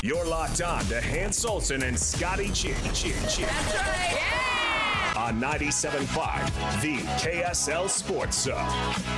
You're locked on to Hans Olsen and Scotty G. That's right. Yeah! On 97.5, the KSL Sports Zone.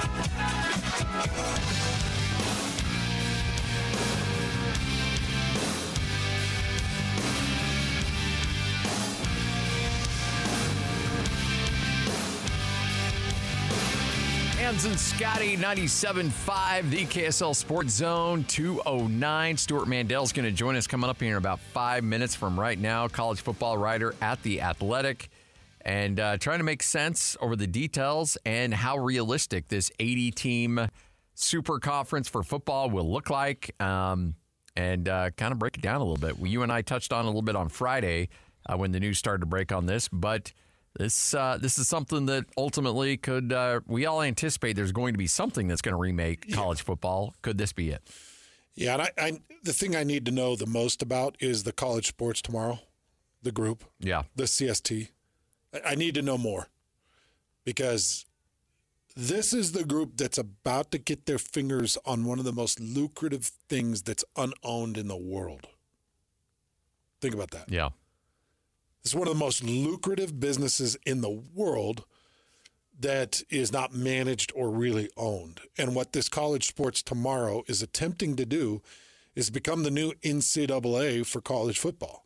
Hans and Scotty, 97.5, the KSL Sports Zone, 2:09. Stuart Mandel's going to join us coming up here in about 5 minutes from right now. College football writer at The Athletic. And trying to make sense over the details and how realistic this 80-team super conference for football will look like. And kind of break it down a little bit. You and I touched on a little bit on Friday when the news started to break on this, but This is something that ultimately could, we all anticipate there's going to be something that's going to remake college football. Could this be it? Yeah, and the thing I need to know the most about is the College Sports Tomorrow, the group, the CST. I need to know more because this is the group that's about to get their fingers on one of the most lucrative things that's unowned in the world. Think about that. Yeah. It's one of the most lucrative businesses in the world that is not managed or really owned. And what this College Sports Tomorrow is attempting to do is become the new NCAA for college football.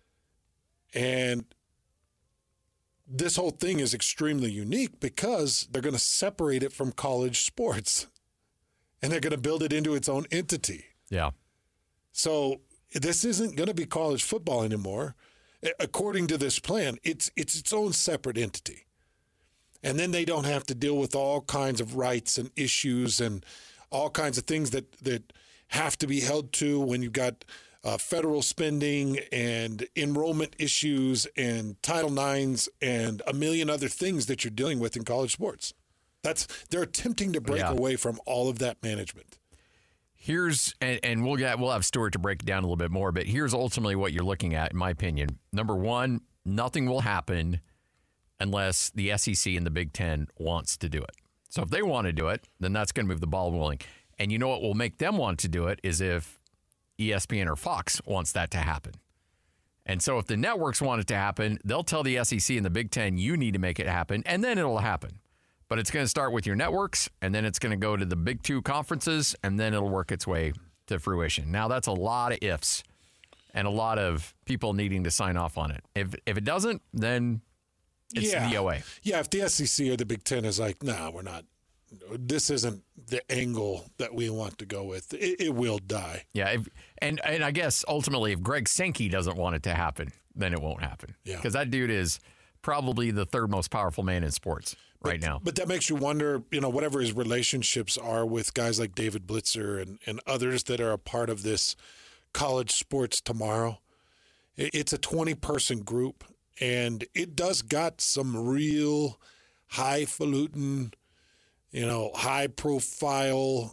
And this whole thing is extremely unique because they're going to separate it from college sports and they're going to build it into its own entity. Yeah. So this isn't going to be college football anymore. According to this plan, it's its own separate entity. And then they don't have to deal with all kinds of rights and issues and all kinds of things that have to be held to when you've got federal spending and enrollment issues and Title IXs and a million other things that you're dealing with in college sports. They're attempting to break away from all of that management. Here's, and we'll have Stuart to break it down a little bit more, but here's ultimately what you're looking at, in my opinion. Number one, nothing will happen unless the SEC and the Big Ten wants to do it. So if they want to do it, then that's going to move the ball rolling. And you know what will make them want to do it is if ESPN or Fox wants that to happen. And so if the networks want it to happen, they'll tell the SEC and the Big Ten, you need to make it happen, and then it'll happen. But it's going to start with your networks, and then it's going to go to the big two conferences, and then it'll work its way to fruition. Now, that's a lot of ifs and a lot of people needing to sign off on it. If it doesn't, then it's DOA. Yeah, if the SEC or the Big Ten is like, we're not. This isn't the angle that we want to go with. It will die. Yeah, and I guess ultimately if Greg Sankey doesn't want it to happen, then it won't happen. Yeah. Because that dude is probably the third most powerful man in sports right now. But that makes you wonder, whatever his relationships are with guys like David Blitzer and others that are a part of this College Sports Tomorrow. It's a 20-person group, and it does got some real highfalutin, high-profile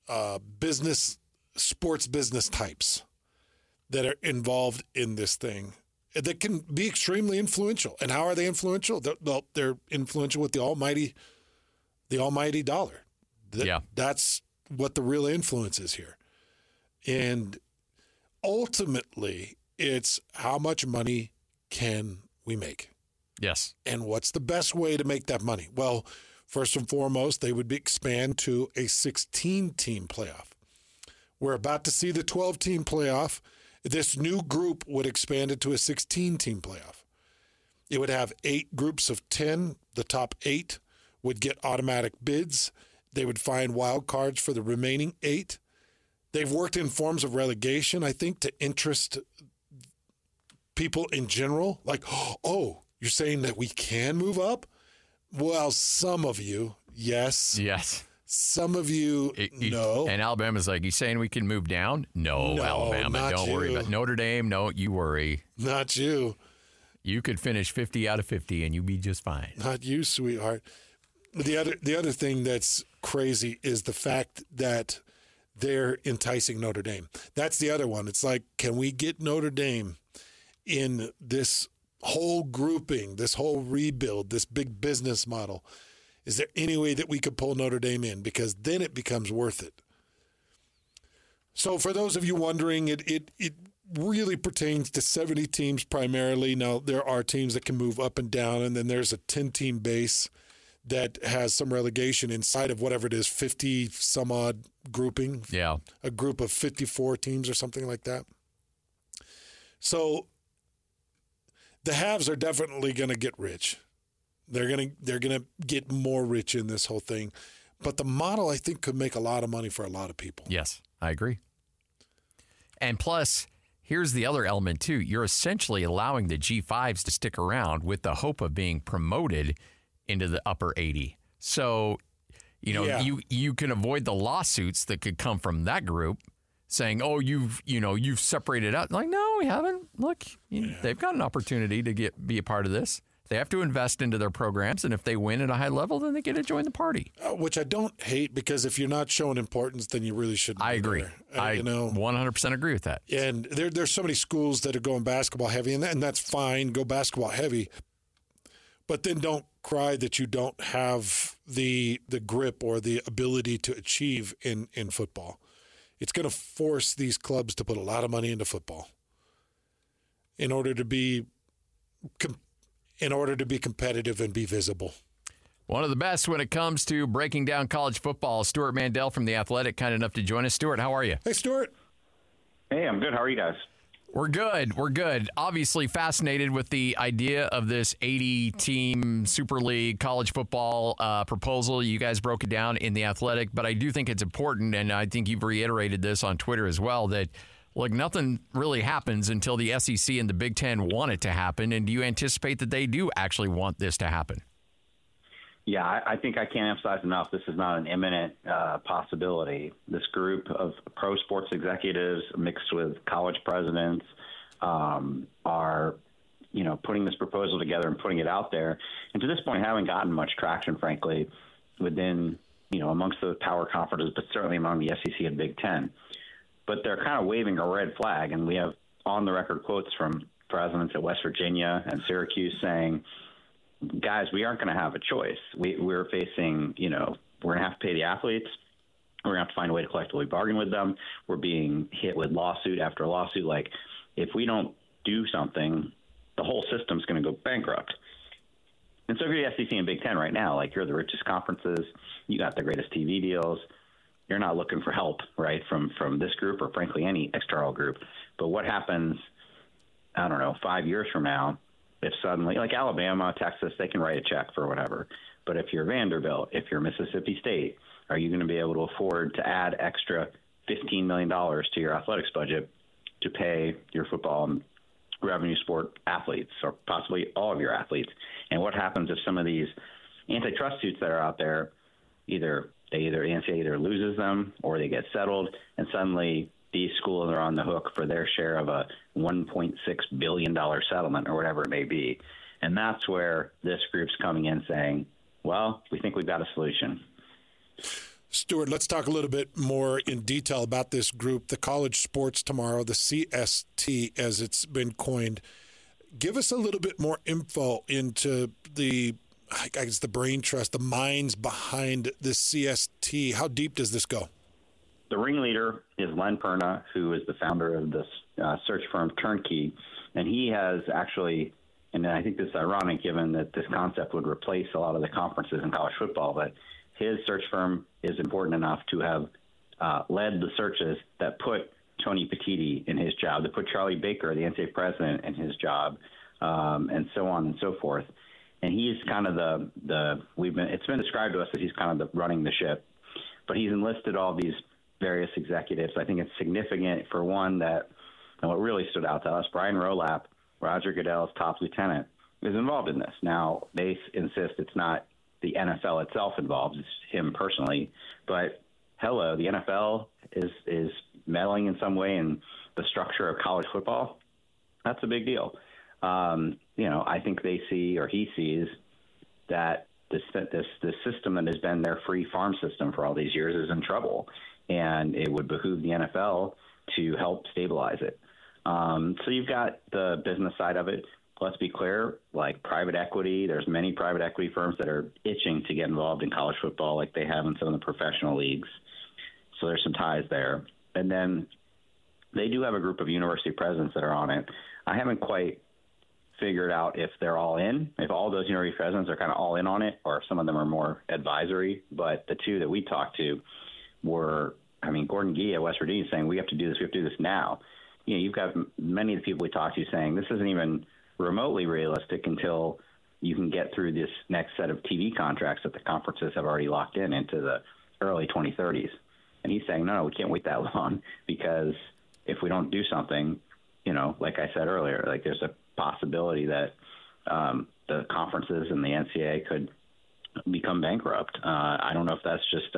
sports business types that are involved in this thing. That can be extremely influential. And how are they influential? They're influential with the almighty dollar. That's what the real influence is here. And ultimately, it's how much money can we make? Yes. And what's the best way to make that money? Well, first and foremost, they would expand to a 16-team playoff. We're about to see the 12-team playoff. This new group would expand it to a 16-team playoff. It would have 8 groups of 10. The top 8 would get automatic bids. They would find wild cards for the remaining 8. They've worked in forms of relegation, I think, to interest people in general. Like, oh, you're saying that we can move up? Well, some of you, yes. Yes. Some of you, no. And Alabama's like, you saying we can move down? No, Alabama, don't worry about it. Notre Dame, no, you worry. Not you. You could finish 50 out of 50 and you'd be just fine. Not you, sweetheart. The other thing that's crazy is the fact that they're enticing Notre Dame. That's the other one. It's like, can we get Notre Dame in this whole grouping, this whole rebuild, this big business model? Is there any way that we could pull Notre Dame in? Because then it becomes worth it. So for those of you wondering, really pertains to 70 teams primarily. Now, there are teams that can move up and down, and then there's a 10-team base that has some relegation inside of whatever it is, 50-some-odd grouping. Yeah. A group of 54 teams or something like that. So the haves are definitely going to get rich. They're going to get more rich in this whole thing. But the model, I think, could make a lot of money for a lot of people. Yes, I agree. And plus, here's the other element, too. You're essentially allowing the G5s to stick around with the hope of being promoted into the upper 80. So, you can avoid the lawsuits that could come from that group saying, oh, you've separated out. Like, no, we haven't. Look, they've got an opportunity to be a part of this. They have to invest into their programs, and if they win at a high level, then they get to join the party. Which I don't hate, because if you're not showing importance, then you really shouldn't. I agree. I 100% agree with that. And there's so many schools that are going basketball heavy, and that's fine. Go basketball heavy, but then don't cry that you don't have the grip or the ability to achieve in football. It's going to force these clubs to put a lot of money into football in order to be competitive and be visible. One of the best when it comes to breaking down college football, Stuart Mandel from The Athletic, kind enough to join us. Stuart, how are you? Hey, Stuart. Hey, I'm good. How are you guys? We're good. Obviously fascinated with the idea of this 80-team Super League college football proposal. You guys broke it down in The Athletic, but I do think it's important, and I think you've reiterated this on Twitter as well, that look, nothing really happens until the SEC and the Big Ten want it to happen. And do you anticipate that they do actually want this to happen? Yeah, I think I can't emphasize enough. This is not an imminent possibility. This group of pro sports executives mixed with college presidents are, putting this proposal together and putting it out there. And to this point, haven't gotten much traction, frankly, within, amongst the power conferences, but certainly among the SEC and Big Ten. But they're kind of waving a red flag, and we have on-the-record quotes from presidents at West Virginia and Syracuse saying, guys, we aren't going to have a choice. We're facing, we're going to have to pay the athletes. We're going to have to find a way to collectively bargain with them. We're being hit with lawsuit after lawsuit. Like, if we don't do something, the whole system's going to go bankrupt. And so if you're the SEC and Big Ten right now, like, you're the richest conferences, you got the greatest TV deals, you're not looking for help, right, from this group or, frankly, any external group. But what happens, 5 years from now, if suddenly, like Alabama, Texas, they can write a check for whatever. But if you're Vanderbilt, if you're Mississippi State, are you going to be able to afford to add extra $15 million to your athletics budget to pay your football and revenue sport athletes, or possibly all of your athletes? And what happens if some of these antitrust suits that are out there, the NCAA either loses them or they get settled, and suddenly these schools are on the hook for their share of a $1.6 billion settlement or whatever it may be. And that's where this group's coming in saying, well, we think we've got a solution. Stuart, let's talk a little bit more in detail about this group, the College Sports Tomorrow, the CST, as it's been coined. Give us a little bit more info into the brain trust, the minds behind this CST. How deep does this go? The ringleader is Len Perna, who is the founder of this search firm Turnkey. And he has actually, and I think this is ironic given that this concept would replace a lot of the conferences in college football, but his search firm is important enough to have led the searches that put Tony Petitti in his job, that put Charlie Baker, the NCAA president, in his job, and so on and so forth. And he's kind of it's been described to us that he's kind of running the ship, but he's enlisted all these various executives. I think it's significant, for one, that, and what really stood out to us, Brian Rolap, Roger Goodell's top lieutenant, is involved in this. Now, they insist it's not the NFL itself involved, it's him personally, but hello, the NFL is meddling in some way in the structure of college football. That's a big deal. I think they see, or he sees, that this system that has been their free farm system for all these years is in trouble, and it would behoove the NFL to help stabilize it. So you've got the business side of it. Let's be clear, like private equity, there's many private equity firms that are itching to get involved in college football like they have in some of the professional leagues. So there's some ties there. And then they do have a group of university presidents that are on it. I haven't quite figured out if they're all in, if all those university presidents are kind of all in on it, or if some of them are more advisory. But the two that we talked to were, Gordon Gee at West Virginia saying, we have to do this now. You've got many of the people we talked to saying this isn't even remotely realistic until you can get through this next set of TV contracts that the conferences have already locked into the early 2030s. And he's saying, no, we can't wait that long, because if we don't do something, like I said earlier, like there's a possibility that the conferences and the NCAA could become bankrupt. I don't know if that's just,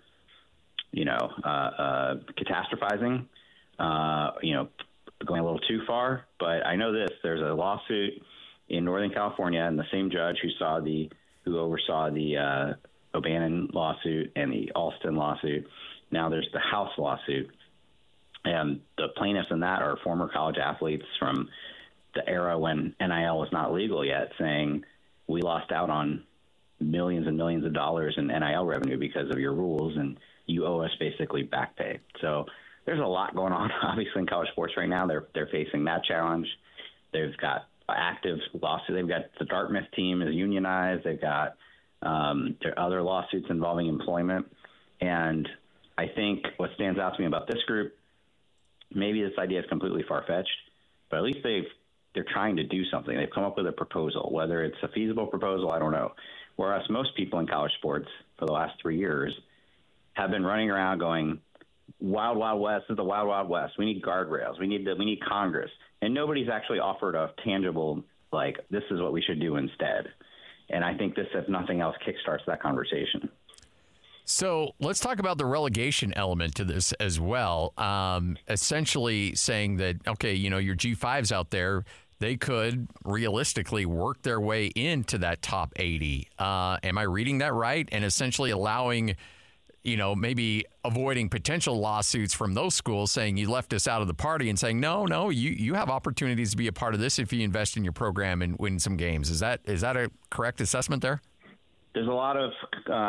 catastrophizing, going a little too far. But I know this: there's a lawsuit in Northern California, and the same judge who oversaw the O'Bannon lawsuit and the Alston lawsuit. Now there's the House lawsuit, and the plaintiffs in that are former college athletes from the era when NIL was not legal yet, saying we lost out on millions and millions of dollars in NIL revenue because of your rules, and you owe us basically back pay. So there's a lot going on, obviously, in college sports right now. They're facing that challenge. They've got active lawsuits. They've got the Dartmouth team is unionized. They've got there are other lawsuits involving employment. And I think what stands out to me about this group, maybe this idea is completely far-fetched, but at least they're trying to do something. They've come up with a proposal. Whether it's a feasible proposal, I don't know. Whereas most people in college sports for the last 3 years have been running around going, Wild Wild West is the Wild Wild West. We need guardrails. We need Congress. And nobody's actually offered a tangible, like, this is what we should do instead. And I think this, if nothing else, kickstarts that conversation. So let's talk about the relegation element to this as well. Essentially saying that, okay, your G5s out there, they could realistically work their way into that top 80. Am I reading that right? And essentially allowing, maybe avoiding potential lawsuits from those schools saying you left us out of the party, and saying, no, you have opportunities to be a part of this if you invest in your program and win some games. Is that a correct assessment there? There's a lot of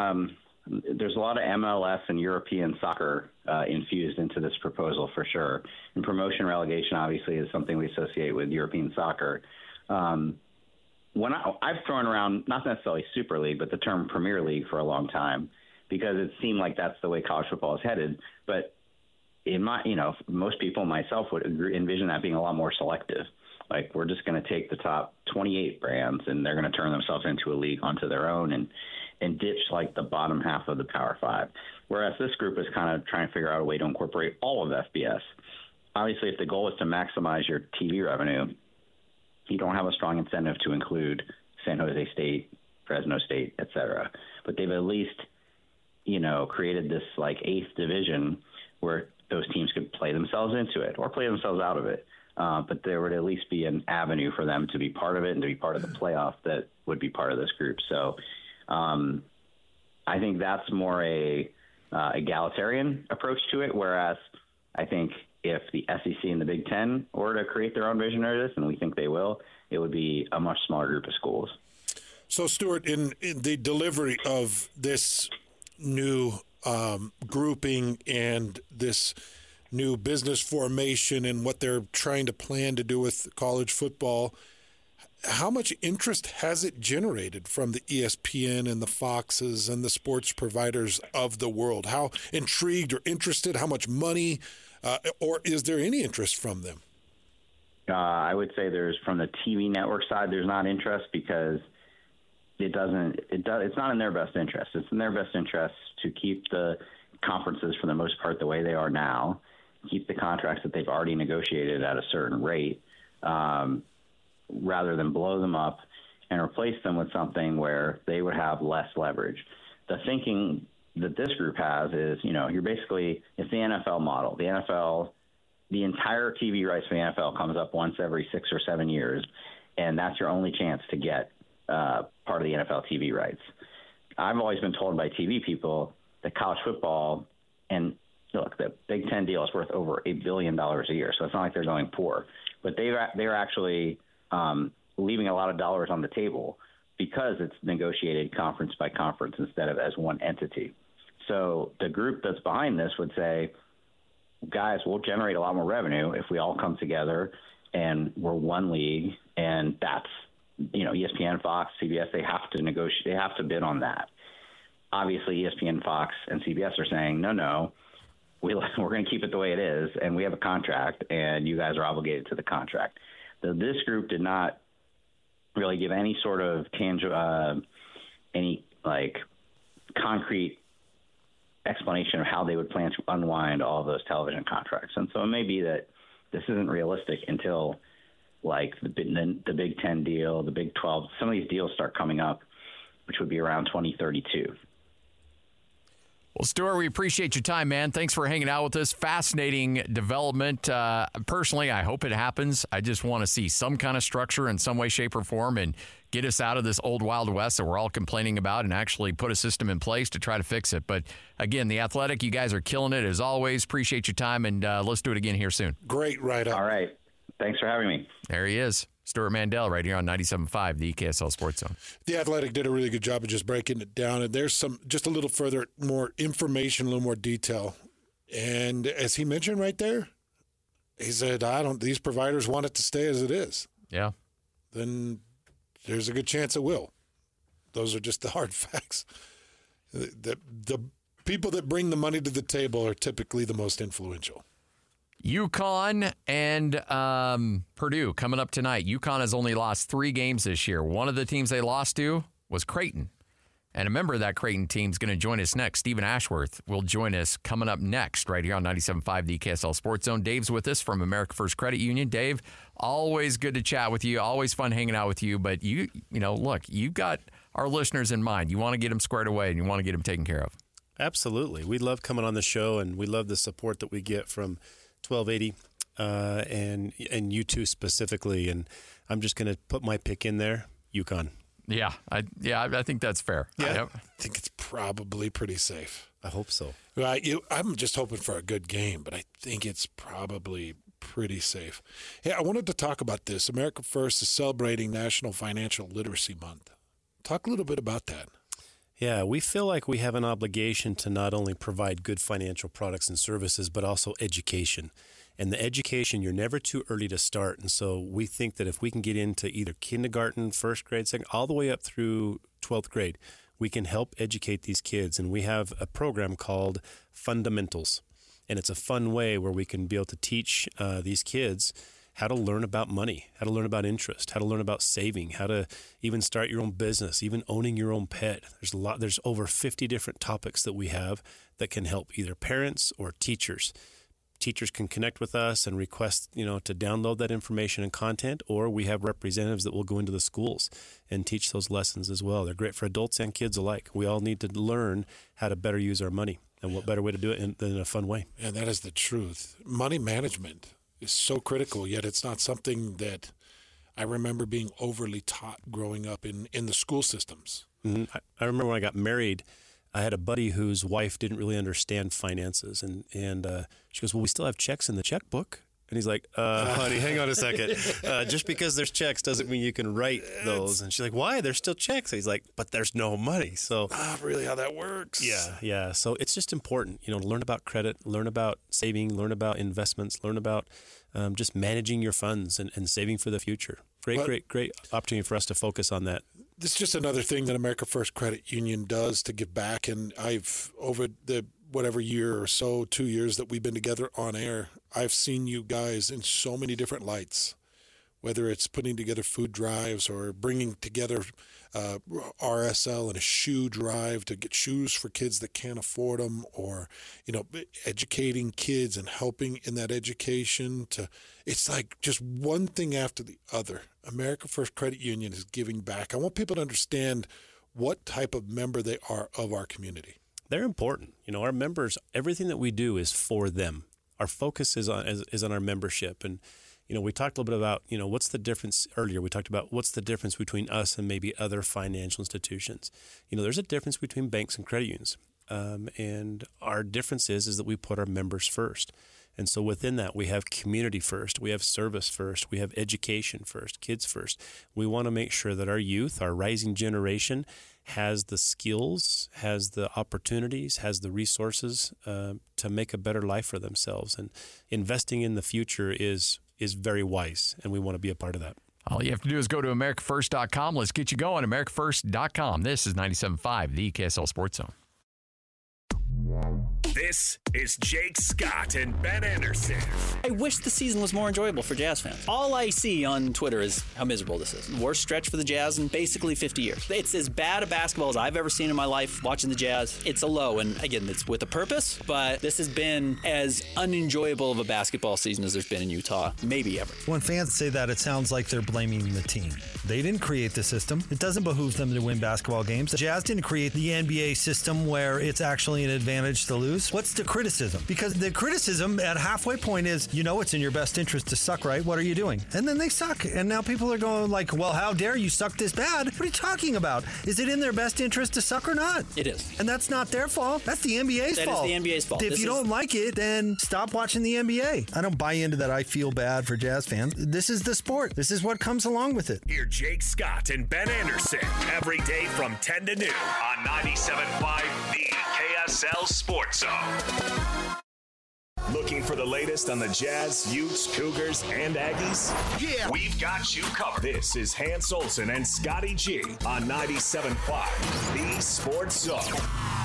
MLS and European soccer infused into this proposal for sure. And promotion relegation obviously is something we associate with European soccer. When I've thrown around, not necessarily Super League, but the term Premier League for a long time, because it seemed like that's the way college football is headed. But in most people, myself, would envision that being a lot more selective. Like, we're just going to take the top 28 brands and they're going to turn themselves into a league onto their own and ditch like the bottom half of the Power Five. Whereas this group is kind of trying to figure out a way to incorporate all of FBS. Obviously, if the goal is to maximize your TV revenue, you don't have a strong incentive to include San Jose State, Fresno State, et cetera. But they've at least, created this like eighth division where those teams could play themselves into it or play themselves out of it. But there would at least be an avenue for them to be part of it and to be part of the playoff that would be part of this group. So I think that's more a egalitarian approach to it, whereas I think if the SEC and the Big Ten were to create their own version of this, and we think they will, it would be a much smaller group of schools. So, Stuart, in the delivery of this new grouping and this new business formation and what they're trying to plan to do with college football, how much interest has it generated from the ESPN and the Foxes and the sports providers of the world? How intrigued or interested, how much money, or is there any interest from them? I would say from the TV network side, there's not interest because it's not in their best interest. It's in their best interest to keep the conferences for the most part the way they are now, keep the contracts that they've already negotiated at a certain rate, rather than blow them up and replace them with something where they would have less leverage. The thinking that this group has is, you're basically, it's the NFL model. The NFL, the entire TV rights for the NFL comes up once every 6 or 7 years, and that's your only chance to get part of the NFL TV rights. I've always been told by TV people that college football, and look, the Big Ten deal is worth over $1 billion a year, so it's not like they're going poor. But they're actually leaving a lot of dollars on the table because it's negotiated conference by conference instead of as one entity. So the group that's behind this would say, guys, we'll generate a lot more revenue if we all come together and we're one league. And that's, ESPN, Fox, CBS, they have to negotiate. They have to bid on that. Obviously, ESPN, Fox, and CBS are saying, no, we're going to keep it the way it is, and we have a contract, and you guys are obligated to the contract. This group did not really give any sort of tangible, concrete explanation of how they would plan to unwind all of those television contracts. And so it may be that this isn't realistic until the Big Ten deal, the Big 12, some of these deals start coming up, which would be around 2032. Well, Stuart, we appreciate your time, man. Thanks for hanging out with us. Fascinating development. Personally, I hope it happens. I just want to see some kind of structure in some way, shape, or form and get us out of this old Wild West that we're all complaining about and actually put a system in place to try to fix it. But, again, The Athletic, you guys are killing it as always. Appreciate your time, and let's do it again here soon. Great write-up. All right. Thanks for having me. There he is. Stuart Mandel right here on 97.5, the KSL Sports Zone. The Athletic did a really good job of just breaking it down, and there's just a little further, more information, a little more detail. And as he mentioned right there, he said, these providers want it to stay as it is. Yeah. Then there's a good chance it will. Those are just the hard facts. The people that bring the money to the table are typically the most influential. UConn and Purdue coming up tonight. UConn has only lost 3 games this year. One of the teams they lost to was Creighton. And a member of that Creighton team is going to join us next. Stephen Ashworth will join us coming up next right here on 97.5 the KSL Sports Zone. Dave's with us from America First Credit Union. Dave, always good to chat with you. Always fun hanging out with you. But look, you've got our listeners in mind. You want to get them squared away and you want to get them taken care of. Absolutely. We love coming on the show, and we love the support that we get from 1280 and you two specifically. And I'm just going to put my pick in there, UConn. Yeah, I think that's fair. Yeah, I think it's probably pretty safe. I hope so. I'm just hoping for a good game, but I think it's probably pretty safe. Hey, I wanted to talk about this. America First is celebrating National Financial Literacy Month. Talk a little bit about that. Yeah, we feel like we have an obligation to not only provide good financial products and services, but also education. And the education, you're never too early to start. And so we think that if we can get into either kindergarten, first grade, second, all the way up through 12th grade, we can help educate these kids. And we have a program called Fundamentals. And it's a fun way where we can be able to teach these kids how to learn about money, how to learn about interest, how to learn about saving, how to even start your own business, even owning your own pet. There's over 50 different topics that we have that can help either parents or teachers. Teachers can connect with us and request, to download that information and content, or we have representatives that will go into the schools and teach those lessons as well. They're great for adults and kids alike. We all need to learn how to better use our money, and what better way to do it than in a fun way. And that is the truth. Money management is so critical, yet it's not something that I remember being overly taught growing up in the school systems. Mm-hmm. I remember when I got married, I had a buddy whose wife didn't really understand finances, and she goes, well, we still have checks in the checkbook. And he's like, honey, hang on a second. Just because there's checks doesn't mean you can write those. And she's like, why? There's still checks. And he's like, but there's no money. So not really how that works. Yeah. So it's just important, to learn about credit, learn about saving, learn about investments, learn about just managing your funds and saving for the future. Great opportunity for us to focus on that. This is just another thing that America First Credit Union does to give back. And I've, over the year or so, 2 years that we've been together on air, I've seen you guys in so many different lights, whether it's putting together food drives or bringing together RSL and a shoe drive to get shoes for kids that can't afford them, or, educating kids and helping in that education. It's like just one thing after the other. America First Credit Union is giving back. I want people to understand what type of member they are of our community. They're important. Our members, everything that we do is for them. Our focus is on our membership. And, we talked a little bit about, what's the difference earlier. We talked about what's the difference between us and maybe other financial institutions. There's a difference between banks and credit unions. And our difference is that we put our members first. And so within that, we have community first, we have service first, we have education first, kids first. We want to make sure that our youth, our rising generation, has the skills, has the opportunities, has the resources to make a better life for themselves. And investing in the future is very wise, and we want to be a part of that. All you have to do is go to AmericaFirst.com. Let's get you going. AmericaFirst.com. This is 97.5, the KSL Sports Zone. This is Jake Scott and Ben Anderson. I wish the season was more enjoyable for Jazz fans. All I see on Twitter is how miserable this is. Worst stretch for the Jazz in basically 50 years. It's as bad a basketball as I've ever seen in my life watching the Jazz. It's a low, and again, it's with a purpose, but this has been as unenjoyable of a basketball season as there's been in Utah, maybe ever. When fans say that, it sounds like they're blaming the team. They didn't create the system. It doesn't behoove them to win basketball games. The Jazz didn't create the NBA system where it's actually an advantage to lose. What's the criticism? Because the criticism at halfway point is, it's in your best interest to suck, right? What are you doing? And then they suck. And now people are going like, well, how dare you suck this bad? What are you talking about? Is it in their best interest to suck or not? It is. And that's not their fault. That's the NBA's fault. That is the NBA's fault. If you don't like it, then stop watching the NBA. I don't buy into that I feel bad for Jazz fans. This is the sport. This is what comes along with it. Hear Jake Scott and Ben Anderson every day from 10 to noon on 97.5 The KSL Sports Zone. Looking for the latest on the Jazz, Utes, Cougars, and Aggies? Yeah! We've got you covered. This is Hans Olsen and Scotty G on 97.5 The Sports Zone.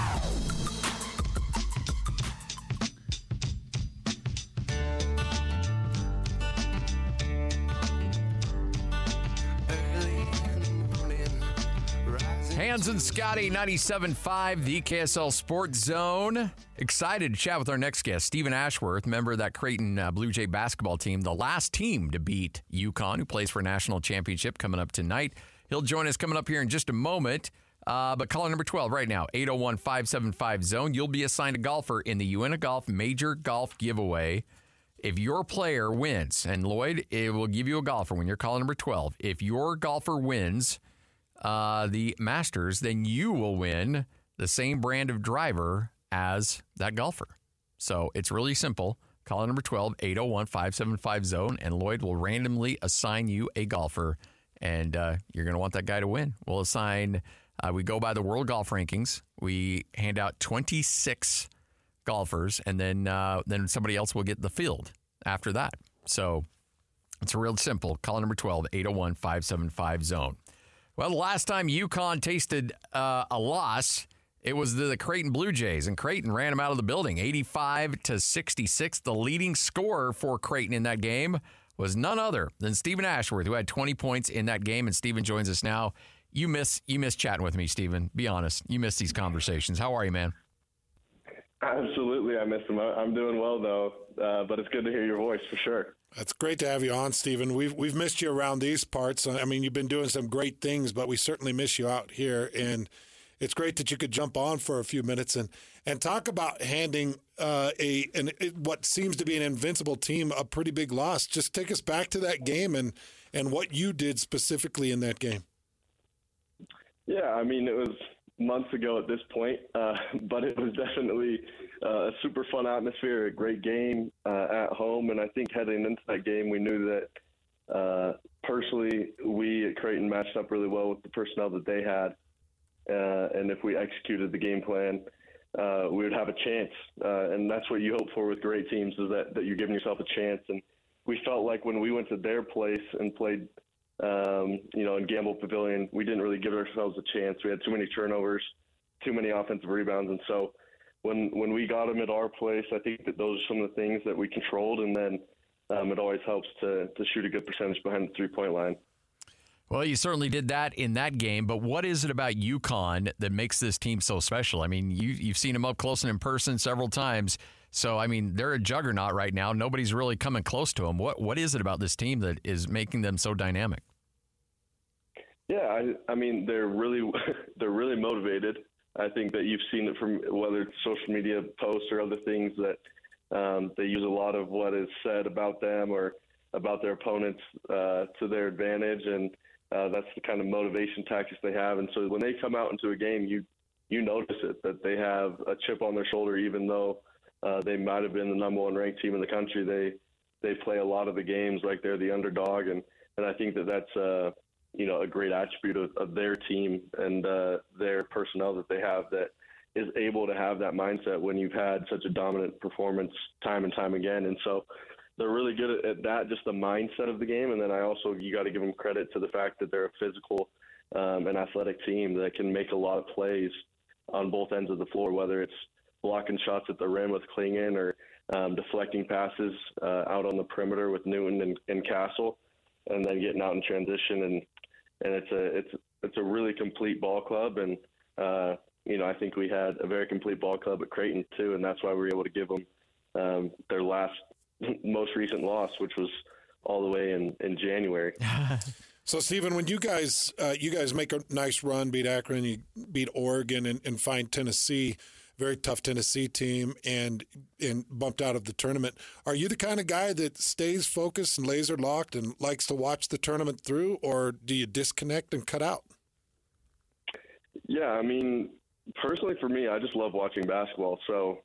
Hans and Scotty, 97.5, the KSL Sports Zone. Excited to chat with our next guest, Stephen Ashworth, member of that Creighton Blue Jay basketball team, the last team to beat UConn, who plays for a national championship coming up tonight. He'll join us coming up here in just a moment. But caller number 12 right now, 801-575-ZONE. You'll be assigned a golfer in the UNA Golf Major Golf Giveaway. If your player wins, and Lloyd, it will give you a golfer when you're caller number 12. If your golfer wins the Masters, then you will win the same brand of driver as that golfer. So it's really simple. Call number 12, 801-575-ZONE, and Lloyd will randomly assign you a golfer, and you're going to want that guy to win. We'll assign, we go by the world golf rankings. We hand out 26 golfers, and then somebody else will get the field after that. So it's real simple. Call number 12, 801-575-ZONE. Well, the last time UConn tasted a loss, it was the Creighton Blue Jays, and Creighton ran them out of the building, 85-66. The leading scorer for Creighton in that game was none other than Stephen Ashworth, who had 20 points in that game, and Stephen joins us now. You miss chatting with me, Stephen. Be honest. You miss these conversations. How are you, man? Absolutely, I miss them. I'm doing well, though, but it's good to hear your voice for sure. That's great to have you on, Stephen. We've missed you around these parts. I mean, you've been doing some great things, but we certainly miss you out here. And it's great that you could jump on for a few minutes and talk about handing what seems to be an invincible team a pretty big loss. Just take us back to that game and what you did specifically in that game. Yeah, I mean, it was months ago at this point, but it was definitely a super fun atmosphere, a great game at home. And I think heading into that game, we knew that personally, we at Creighton matched up really well with the personnel that they had. And if we executed the game plan, we would have a chance. And that's what you hope for with great teams, is that you're giving yourself a chance. And we felt like when we went to their place and played, in Gamble Pavilion, we didn't really give ourselves a chance. We had too many turnovers, too many offensive rebounds. And so when we got them at our place, I think that those are some of the things that we controlled. And then it always helps to shoot a good percentage behind the three-point line. Well, you certainly did that in that game, but what is it about UConn that makes this team so special? I mean, you've seen them up close and in person several times. So, I mean, they're a juggernaut right now. Nobody's really coming close to them. What is it about this team that is making them so dynamic? Yeah, I mean, they're really motivated. I think that you've seen it from whether it's social media posts or other things that they use a lot of what is said about them or about their opponents to their advantage, and that's the kind of motivation tactics they have. And so when they come out into a game, you notice it, that they have a chip on their shoulder, even though they might have been the number one ranked team in the country. They play a lot of the games like they're the underdog, and I think that's a great attribute of their team and their personnel that they have that is able to have that mindset when you've had such a dominant performance time and time again. And so they're really good at that, just the mindset of the game. And then you got to give them credit to the fact that they're a physical and athletic team that can make a lot of plays on both ends of the floor, whether it's blocking shots at the rim with Clingan or deflecting passes out on the perimeter with Newton and Castle, and then getting out in transition. And it's a really complete ball club. And, I think we had a very complete ball club at Creighton too, and that's why we were able to give them their most recent loss, which was all the way in January. So, Stephen, when you guys make a nice run, beat Akron, you beat Oregon, and find Tennessee, very tough Tennessee team, and bumped out of the tournament, are you the kind of guy that stays focused and laser locked and likes to watch the tournament through, or do you disconnect and cut out? Yeah, I mean, personally for me, I just love watching basketball. So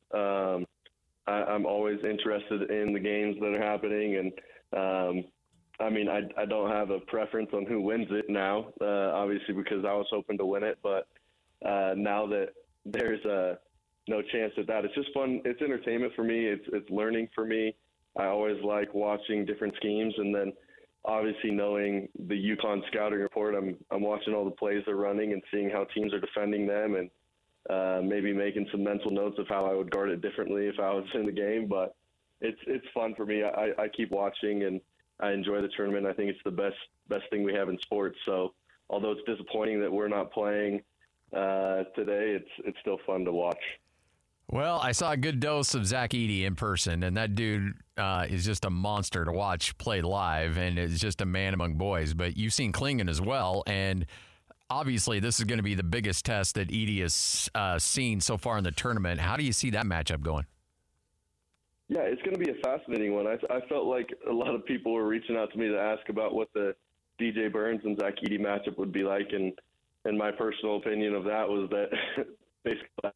I'm always interested in the games that are happening. And I don't have a preference on who wins it now, obviously, because I was hoping to win it. But now that there's no chance at that, it's just fun. It's entertainment for me. It's learning for me. I always like watching different schemes. And then obviously knowing the UConn scouting report, I'm watching all the plays they're running and seeing how teams are defending them, and maybe making some mental notes of how I would guard it differently if I was in the game. But it's fun for me. I keep watching, and I enjoy the tournament. I think it's the best thing we have in sports. So although it's disappointing that we're not playing today, it's still fun to watch. Well, I saw a good dose of Zach Edey in person, and that dude is just a monster to watch play live, and is just a man among boys. But you've seen Clingan as well, and obviously this is going to be the biggest test that Edey has seen so far in the tournament. How do you see that matchup going? Yeah, it's going to be a fascinating one. I felt like a lot of people were reaching out to me to ask about what the DJ Burns and Zach Edey matchup would be like, and my personal opinion of that was that basically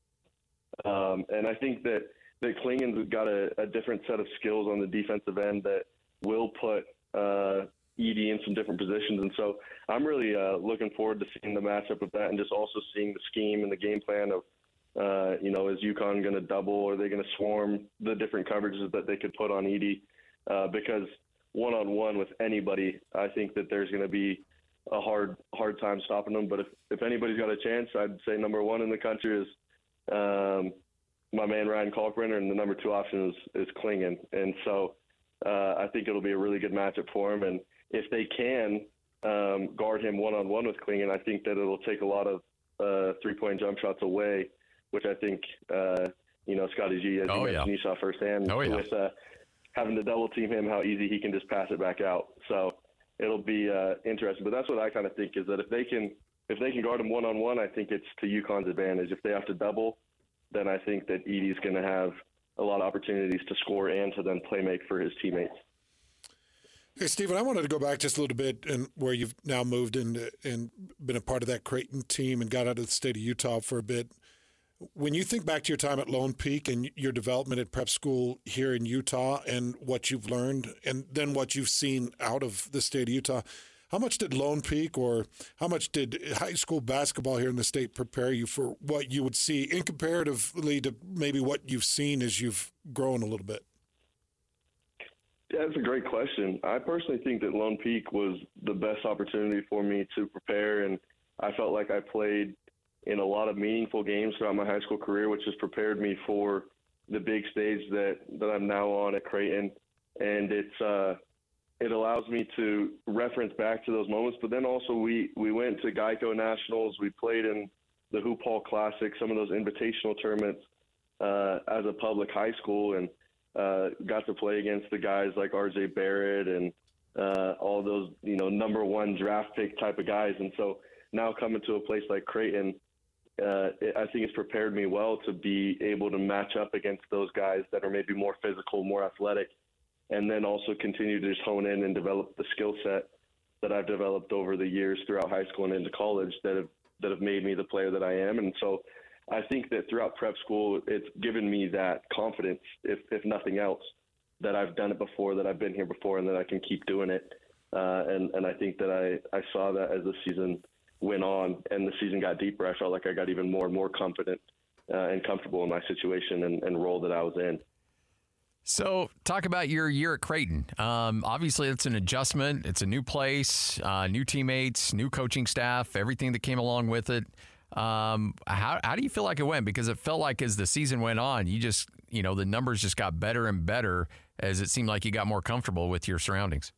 and I think that Clingan's got a different set of skills on the defensive end that will put Edey in some different positions. And so I'm really looking forward to seeing the matchup of that, and just also seeing the scheme and the game plan of, is UConn going to double, or are they going to swarm, the different coverages that they could put on Edey? Because one-on-one with anybody, I think that there's going to be a hard time stopping them. But if anybody's got a chance, I'd say number one in the country is my man Ryan Kalkbrenner, and the number two option is Clingan. And so I think it'll be a really good matchup for him. And if they can guard him one-on-one with Clingan, I think that it'll take a lot of three-point jump shots away, which I think, Scotty G, as you saw firsthand, with having to double-team him, how easy he can just pass it back out. So it'll be interesting. But that's what I kind of think, is that if they can guard him one-on-one, I think it's to UConn's advantage. If they have to double, then I think that Edey's going to have a lot of opportunities to score and to then play make for his teammates. Hey, Stephen, I wanted to go back just a little bit, and where you've now moved and been a part of that Creighton team and got out of the state of Utah for a bit. When you think back to your time at Lone Peak and your development at prep school here in Utah and what you've learned and then what you've seen out of the state of Utah, how much did Lone Peak or how much did high school basketball here in the state prepare you for what you would see in comparatively to maybe what you've seen as you've grown a little bit? Yeah, that's a great question. I personally think that Lone Peak was the best opportunity for me to prepare, and I felt like I played in a lot of meaningful games throughout my high school career, which has prepared me for the big stage that I'm now on at Creighton. And it allows me to reference back to those moments. But then also we went to Geico Nationals. We played in the Hoop Hall Classic, some of those invitational tournaments as a public high school, and got to play against the guys like RJ Barrett and all those, number one draft pick type of guys. And so now coming to a place like Creighton, I think it's prepared me well to be able to match up against those guys that are maybe more physical, more athletic, and then also continue to just hone in and develop the skill set that I've developed over the years throughout high school and into college that have made me the player that I am. And so I think that throughout prep school, it's given me that confidence, if nothing else, that I've done it before, that I've been here before, and that I can keep doing it. And I think that I saw that as the season went on and the season got deeper. I felt like I got even more and more confident and comfortable in my situation and role that I was in. So talk about your year at Creighton. Obviously, it's an adjustment. It's a new place, new teammates, new coaching staff, everything that came along with it. How do you feel like it went? Because it felt like as the season went on, the numbers just got better and better as it seemed like you got more comfortable with your surroundings.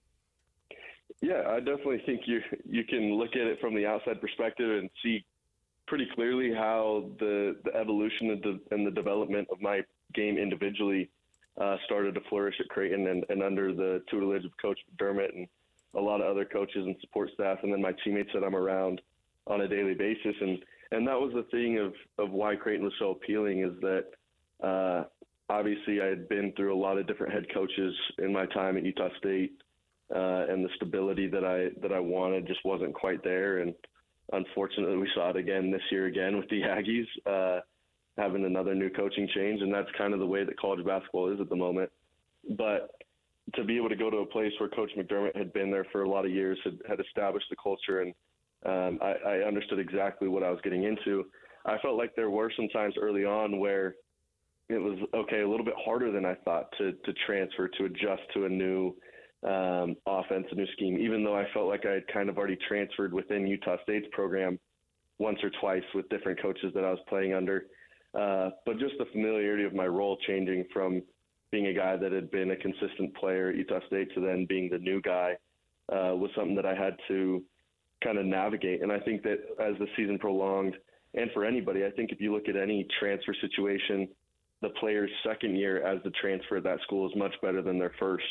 Yeah, I definitely think you can look at it from the outside perspective and see pretty clearly how the evolution and the development of my game individually started to flourish at Creighton and under the tutelage of Coach McDermott and a lot of other coaches and support staff, and then my teammates that I'm around on a daily basis. And that was the thing of why Creighton was so appealing, is that obviously I had been through a lot of different head coaches in my time at Utah State, and the stability that I wanted just wasn't quite there. And unfortunately, we saw it again this year with the Aggies, having another new coaching change, and that's kind of the way that college basketball is at the moment. But to be able to go to a place where Coach McDermott had been there for a lot of years, had established the culture, and I understood exactly what I was getting into. I felt like there were some times early on where it was, a little bit harder than I thought to transfer, to adjust to a new offense, a new scheme, even though I felt like I had kind of already transferred within Utah State's program once or twice with different coaches that I was playing under. But just the familiarity of my role changing from being a guy that had been a consistent player at Utah State to then being the new guy was something that I had to kind of navigate. And I think that as the season prolonged, and for anybody, I think if you look at any transfer situation, the player's second year as the transfer at that school is much better than their first.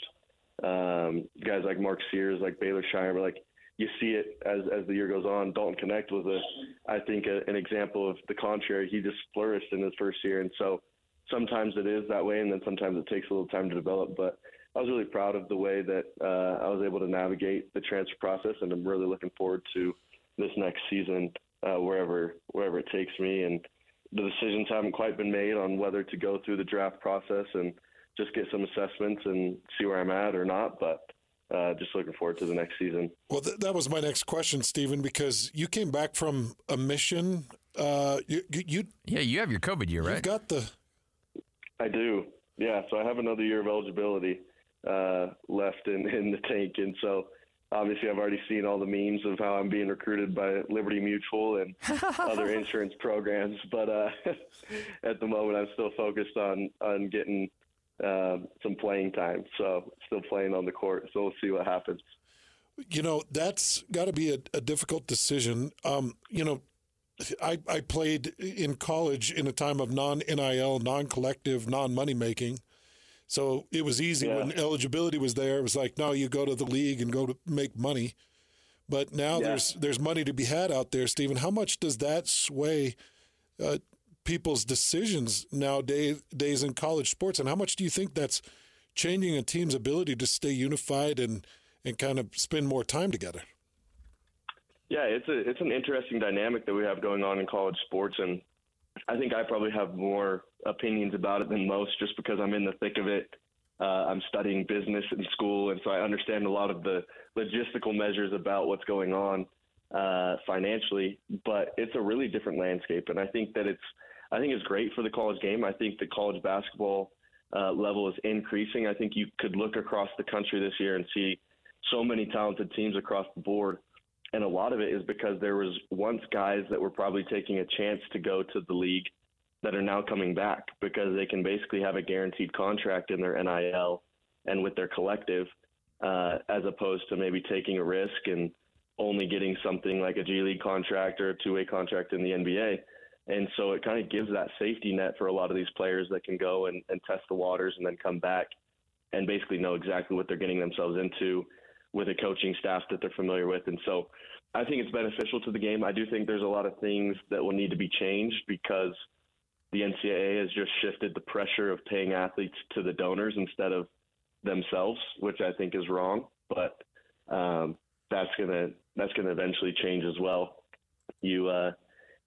Guys like Mark Sears, like Baylor Shire, like you see it as the year goes on. Dalton Connect was an example of the contrary. He just flourished in his first year. And so sometimes it is that way, and then sometimes it takes a little time to develop. But I was really proud of the way that I was able to navigate the transfer process, and I'm really looking forward to this next season, wherever it takes me. And the decisions haven't quite been made on whether to go through the draft process and just get some assessments and see where I'm at or not, but just looking forward to the next season. Well, that was my next question, Stephen, because you came back from a mission. You have your COVID year, right? You've got I do. Yeah, so I have another year of eligibility left in the tank, and so obviously I've already seen all the memes of how I'm being recruited by Liberty Mutual and other insurance programs, but at the moment I'm still focused on getting some playing time, so still playing on the court, so we'll see what happens. That's got to be a difficult decision. I played in college in a time of non-NIL, non-collective, non-money making. So it was easy when eligibility was there. It was like, no, you go to the league and go to make money. But now there's money to be had out there, Stephen. How much does that sway people's decisions nowadays in college sports? And how much do you think that's changing a team's ability to stay unified and kind of spend more time together? Yeah, it's an interesting dynamic that we have going on in college sports, and I think I probably have more opinions about it than most just because I'm in the thick of it. I'm studying business in school, and so I understand a lot of the logistical measures about what's going on financially, but it's a really different landscape, and I think it's great for the college game. I think the college basketball level is increasing. I think you could look across the country this year and see so many talented teams across the board. And a lot of it is because there was once guys that were probably taking a chance to go to the league that are now coming back because they can basically have a guaranteed contract in their NIL and with their collective, as opposed to maybe taking a risk and only getting something like a G League contract or a two-way contract in the NBA. And so it kind of gives that safety net for a lot of these players that can go and test the waters and then come back and basically know exactly what they're getting themselves into with a coaching staff that they're familiar with. And so I think it's beneficial to the game. I do think there's a lot of things that will need to be changed because the NCAA has just shifted the pressure of paying athletes to the donors instead of themselves, which I think is wrong. But that's gonna eventually change as well. You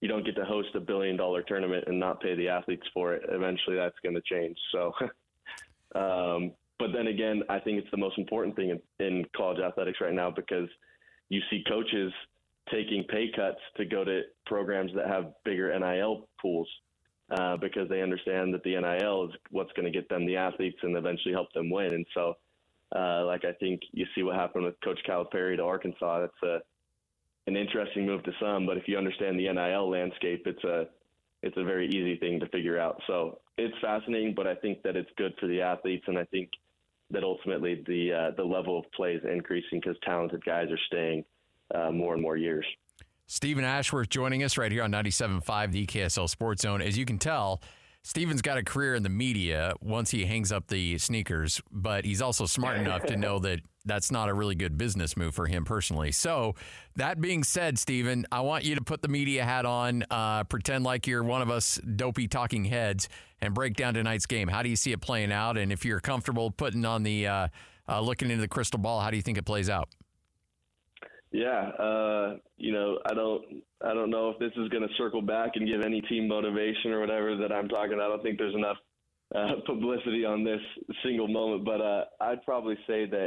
you don't get to host a $1 billion tournament and not pay the athletes for it. Eventually that's going to change. So, but then again, I think it's the most important thing in college athletics right now, because you see coaches taking pay cuts to go to programs that have bigger NIL pools, because they understand that the NIL is what's going to get them the athletes and eventually help them win. And so, I think you see what happened with Coach Calipari to Arkansas. That's an interesting move to some, but if you understand the NIL landscape, it's a very easy thing to figure out. So it's fascinating, but I think that it's good for the athletes, and I think that ultimately the level of play is increasing because talented guys are staying more and more years. Stephen Ashworth joining us right here on 97.5, the KSL Sports Zone. As you can tell, Stephen's got a career in the media once he hangs up the sneakers, but he's also smart enough to know that that's not a really good business move for him personally. So that being said, Stephen, I want you to put the media hat on, pretend like you're one of us dopey talking heads, and break down tonight's game. How do you see it playing out? And if you're comfortable putting on the looking into the crystal ball, how do you think it plays out? Yeah, I don't know if this is going to circle back and give any team motivation or whatever that I'm talking. I don't think there's enough publicity on this single moment, but I'd probably say that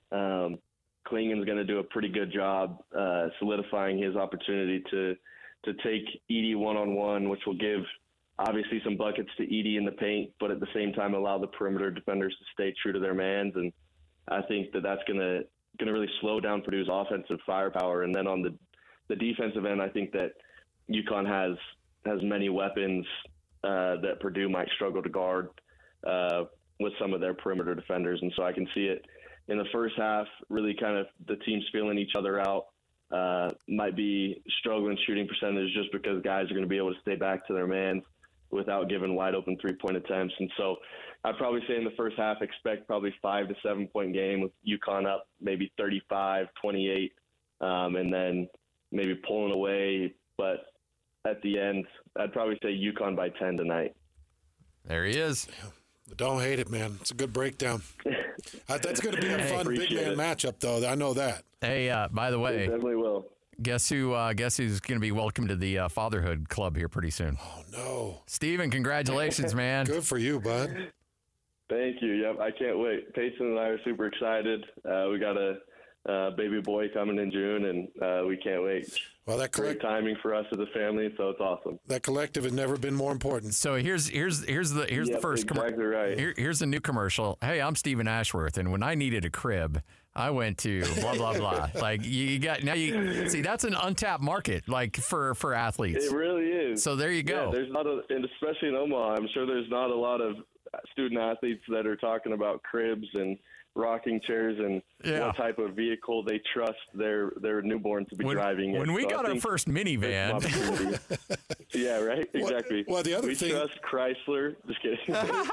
Klingen's going to do a pretty good job solidifying his opportunity to take Edey one-on-one, which will give obviously some buckets to Edey in the paint, but at the same time allow the perimeter defenders to stay true to their mans. And I think that that's going to really slow down Purdue's offensive firepower. And then on the defensive end, I think that UConn has many weapons that Purdue might struggle to guard with some of their perimeter defenders. And so I can see it in the first half, really kind of the teams feeling each other out, might be struggling shooting percentage just because guys are going to be able to stay back to their mans without giving wide open 3-point attempts. And so I'd probably say in the first half, expect probably 5 to 7 point game with UConn up maybe 35-28, and then maybe pulling away. But at the end, I'd probably say UConn by 10 tonight. There he is. Don't hate it, man. It's a good breakdown. That's going to be a fun big man matchup, though. I know that. Hey, by the way, it definitely will. Guess who's going to be welcome to the Fatherhood Club here pretty soon? Oh, no. Steven, congratulations, man. Good for you, bud. Thank you. Yep, I can't wait. Payson and I are super excited. We got a baby boy coming in June, and we can't wait. Well, that great timing for us as a family, so it's awesome. That collective has never been more important. So here's the first exactly right. Here's a new commercial. Hey, I'm Stephen Ashworth, and when I needed a crib, I went to blah blah blah. Like you see, that's an untapped market, like for athletes. It really is. So there you go. Yeah, there's not and especially in Omaha, I'm sure there's not a lot of student athletes that are talking about cribs and rocking chairs and what type of vehicle they trust their newborn to be driving in. When we got our first minivan. Yeah, right? Exactly. Well, the other we thing. trust Chrysler. Just kidding.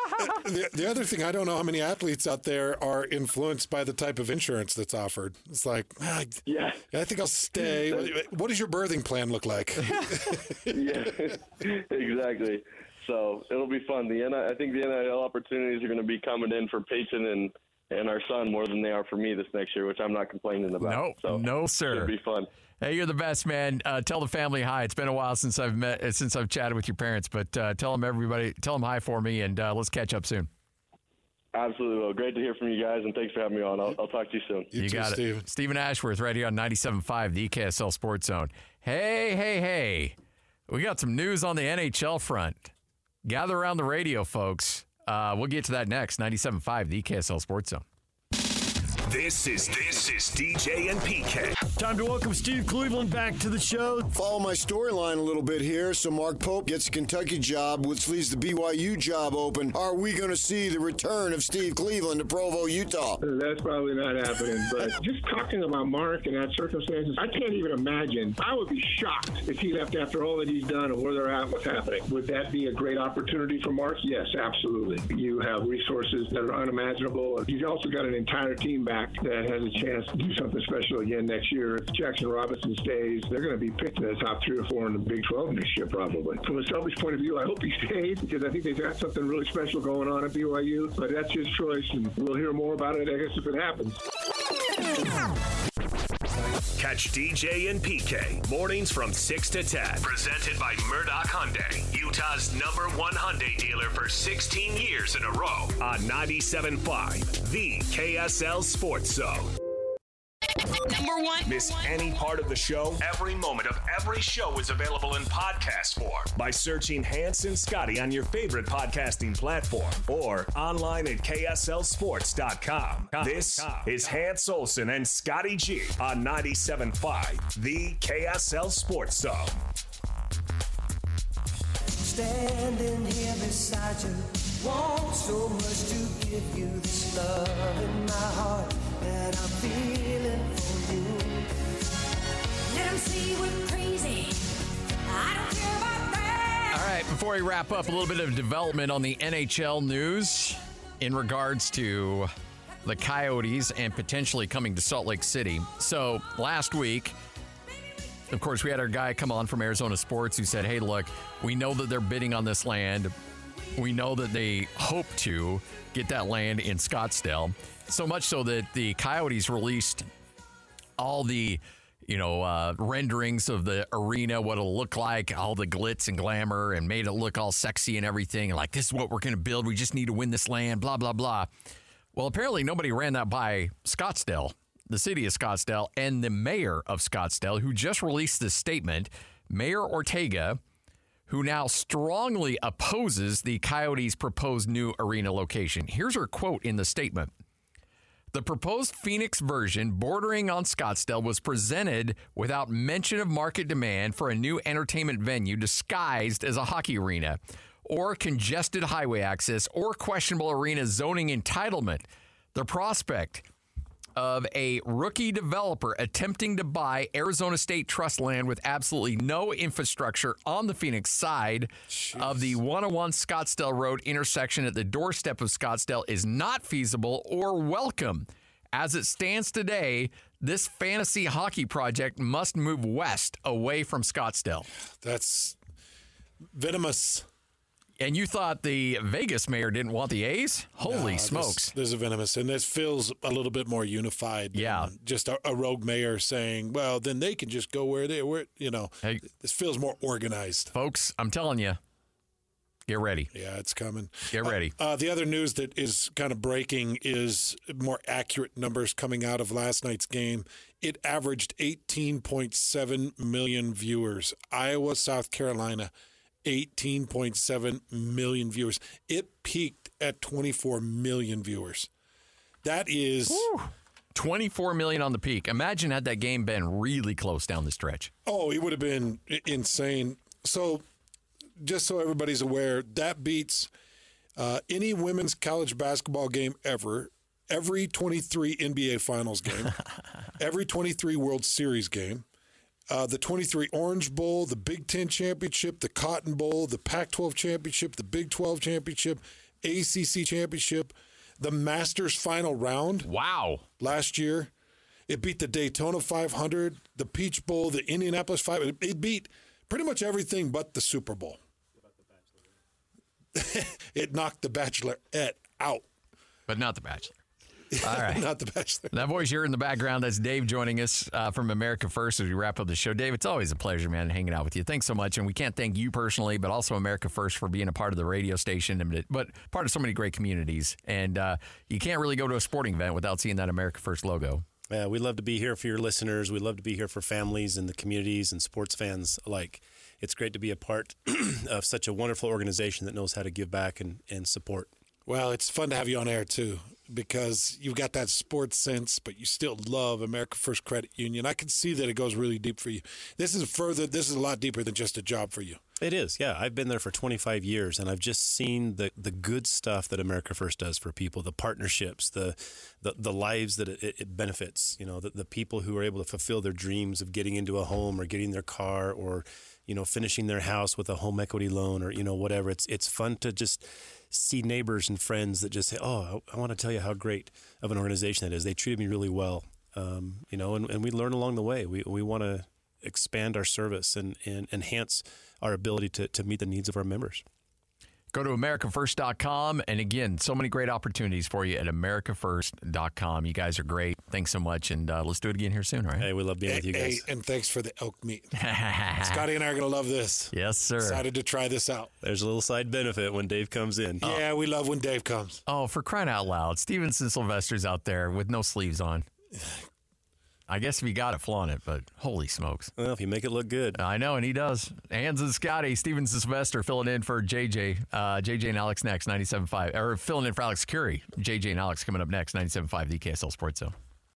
The other thing, I don't know how many athletes out there are influenced by the type of insurance that's offered. It's like, I think I'll stay. What does your birthing plan look like? Yeah, exactly. So it'll be fun. I think the NIL opportunities are going to be coming in for Peyton and our son more than they are for me this next year, which I'm not complaining about. No, sir. It'll be fun. Hey, you're the best, man. Tell the family hi. It's been a while since I've chatted with your parents, but tell them hi for me, and let's catch up soon. Absolutely. Well, great to hear from you guys, and thanks for having me on. I'll talk to you soon. You too, got it. Stephen Ashworth right here on 97.5, the KSL Sports Zone. Hey. We got some news on the NHL front. Gather around the radio, folks. We'll get to that next. 97.5, the KSL Sports Zone. This is DJ and PK. Time to welcome Steve Cleveland back to the show. Follow my storyline a little bit here. So Mark Pope gets a Kentucky job, which leaves the BYU job open. Are we going to see the return of Steve Cleveland to Provo, Utah? That's probably not happening. But just talking about Mark and that circumstances, I can't even imagine. I would be shocked if he left after all that he's done and where they're at and what's happening. Would that be a great opportunity for Mark? Yes, absolutely. You have resources that are unimaginable. You've also got an entire team back that has a chance to do something special again next year. If Jackson Robinson stays, they're going to be picked in the top 3 or 4 in the Big 12 next year, probably. From a selfish point of view, I hope he stays because I think they've got something really special going on at BYU, but that's his choice, and we'll hear more about it, I guess, if it happens. Catch DJ and PK mornings from 6 to 10. Presented by Murdoch Hyundai, Utah's #1 Hyundai dealer for 16 years in a row. On 97.5, the KSL Sports Zone. #1. Miss any part of the show? Every moment of every show is available in podcast form by searching Hans and Scotty on your favorite podcasting platform or online at KSLSports.com. This is Hans Olsen and Scotty G on 97.5, the KSL Sports Zone. Standing here beside you, want so much to give you this love in my heart that I'm feeling for you. Let them see we're crazy. I don't care about that. All right, before we wrap up, a little bit of development on the NHL news in regards to the Coyotes and potentially coming to Salt Lake City. So last week, of course, we had our guy come on from Arizona Sports who said, hey, look, we know that they're bidding on this land. We know that they hope to get that land in Scottsdale. So much so that the Coyotes released all the, renderings of the arena, what it'll look like, all the glitz and glamour, and made it look all sexy and everything. Like, this is what we're going to build. We just need to win this land, blah, blah, blah. Well, apparently nobody ran that by Scottsdale, the city of Scottsdale, and the mayor of Scottsdale, who just released this statement, Mayor Ortega, who now strongly opposes the Coyotes' proposed new arena location. Here's her quote in the statement. The proposed Phoenix version bordering on Scottsdale was presented without mention of market demand for a new entertainment venue disguised as a hockey arena, or congested highway access, or questionable arena zoning entitlement. The prospect of a rookie developer attempting to buy Arizona State Trust land with absolutely no infrastructure on the Phoenix side of the 101 Scottsdale Road intersection at the doorstep of Scottsdale is not feasible or welcome. As it stands today, this fantasy hockey project must move west away from Scottsdale. That's venomous. And you thought the Vegas mayor didn't want the A's? Holy smokes. This is venomous. And this feels a little bit more unified. Yeah. Just a rogue mayor saying, well, then they can just go where they were. Hey, this feels more organized. Folks, I'm telling you, get ready. Yeah, it's coming. Get ready. The other news that is kind of breaking is more accurate numbers coming out of last night's game. It averaged 18.7 million viewers. Iowa, South Carolina, 18.7 million viewers. It peaked at 24 million viewers. That is 24 million on the peak. Imagine had that game been really close down the stretch. Oh, it would have been insane. So just so everybody's aware, that beats any women's college basketball game ever, every 23 NBA Finals game, every 23 World Series game, the 23 Orange Bowl, the Big Ten Championship, the Cotton Bowl, the Pac-12 Championship, the Big 12 Championship, ACC Championship, the Masters Final Round. Wow. Last year. It beat the Daytona 500, the Peach Bowl, the Indianapolis 500. It beat pretty much everything but the Super Bowl. It knocked the Bachelorette out. But not the Bachelor. All right. Not the Bachelor. That voice you're in the background, that's Dave joining us from America First as we wrap up the show. Dave, it's always a pleasure, man, hanging out with you. Thanks so much. And we can't thank you personally, but also America First for being a part of the radio station, but part of so many great communities. And you can't really go to a sporting event without seeing that America First logo. Yeah, we love to be here for your listeners. We love to be here for families and the communities and sports fans alike. It's great to be a part of such a wonderful organization that knows how to give back and support. Well, it's fun to have you on air, too, because you've got that sports sense, but you still love America First Credit Union. I can see that it goes really deep for you. This is a lot deeper than just a job for you. It is, yeah. I've been there for 25 years, and I've just seen the good stuff that America First does for people, the partnerships, the lives that it benefits, the people who are able to fulfill their dreams of getting into a home or getting their car or, finishing their house with a home equity loan or, whatever. It's fun to just see neighbors and friends that just say, oh, I want to tell you how great of an organization that is. They treated me really well, and we learn along the way. We want to expand our service and enhance our ability to meet the needs of our members. Go to AmericaFirst.com. And again, so many great opportunities for you at AmericaFirst.com. You guys are great. Thanks so much. And let's do it again here soon, all right? Hey, we love being with you guys. Hey, and thanks for the elk meat. Scotty and I are going to love this. Yes, sir. Excited to try this out. There's a little side benefit when Dave comes in. Yeah, we love when Dave comes. Oh, for crying out loud. Stevenson Sylvester's out there with no sleeves on. I guess if you got it, flaunt it, but holy smokes. Well, if you make it look good. I know, and he does. Hans and Scotty, Stevenson Sylvester filling in for JJ. JJ and Alex next, 97.5. Or filling in for Alex Curry. JJ and Alex coming up next, 97.5, the KSL Sports Zone.